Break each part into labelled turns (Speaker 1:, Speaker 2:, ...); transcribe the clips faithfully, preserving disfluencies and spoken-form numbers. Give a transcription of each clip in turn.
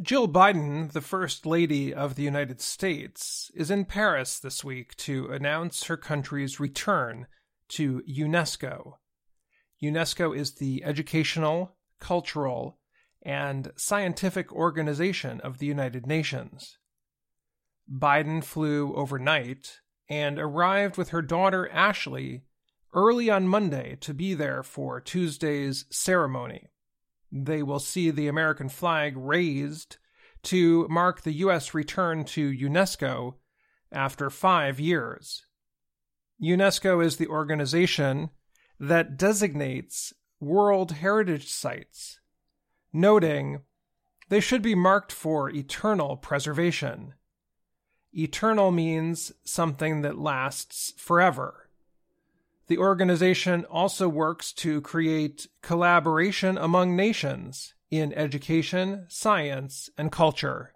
Speaker 1: Jill Biden, the First Lady of the United States, is in Paris this week to announce her country's return to UNESCO. UNESCO is the educational, cultural, and scientific organization of the United Nations. Biden flew overnight and arrived with her daughter Ashley early on Monday to be there for Tuesday's ceremony. They will see the American flag raised to mark the U S return to UNESCO after five years. UNESCO is the organization that designates World Heritage Sites, noting they should be marked for eternal preservation. Eternal means something that lasts forever. The organization also works to create collaboration among nations in education, science, and culture.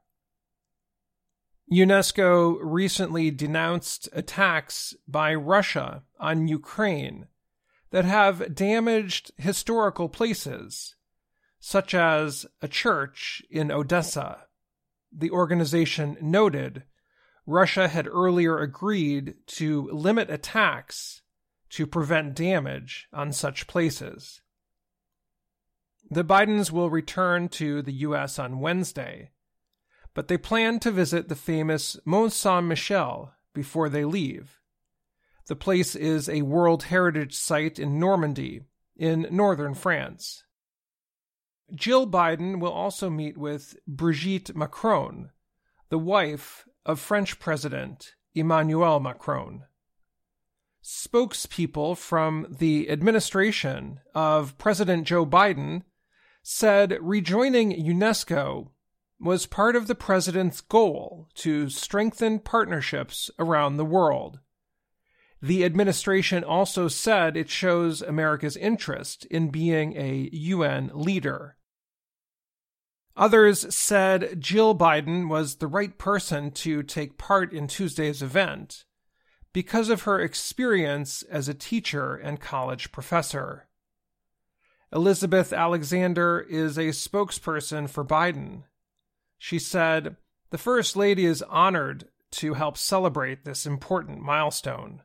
Speaker 1: UNESCO recently denounced attacks by Russia on Ukraine that have damaged historical places, such as a church in Odessa. The organization noted Russia had earlier agreed to limit attacks to prevent damage on such places. The Bidens will return to the U S on Wednesday, but they plan to visit the famous Mont Saint-Michel before they leave. The place is a World Heritage Site in Normandy, in northern France. Jill Biden will also meet with Brigitte Macron, the wife of French President Emmanuel Macron. Spokespeople from the administration of President Joe Biden said rejoining UNESCO was part of the president's goal to strengthen partnerships around the world. The administration also said it shows America's interest in being a U N leader. Others said Jill Biden was the right person to take part in Tuesday's event because of her experience as a teacher and college professor. Elizabeth Alexander is a spokesperson for Biden. She said, "The First Lady is honored to help celebrate this important milestone."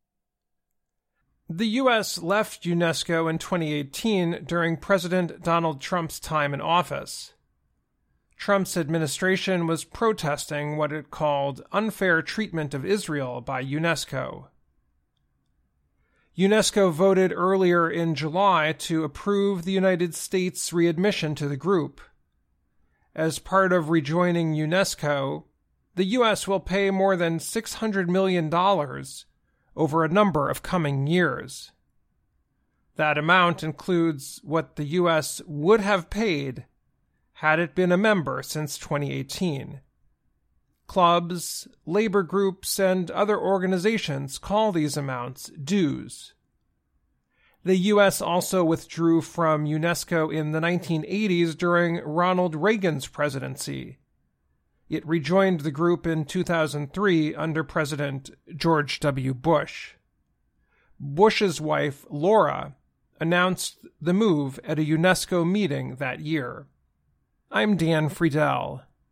Speaker 1: The U S left UNESCO in twenty eighteen during President Donald Trump's time in office. Trump's administration was protesting what it called unfair treatment of Israel by UNESCO. UNESCO voted earlier in July to approve the United States' readmission to the group. As part of rejoining UNESCO, the U S will pay more than six hundred million dollars over a number of coming years. That amount includes what the U S would have paid had it been a member since twenty eighteen. Clubs, labor groups, and other organizations call these amounts dues. The U S also withdrew from UNESCO in the nineteen eighties during Ronald Reagan's presidency. It rejoined the group in two thousand three under President George W. Bush. Bush's wife, Laura, announced the move at a UNESCO meeting that year. I'm Dan Friedel.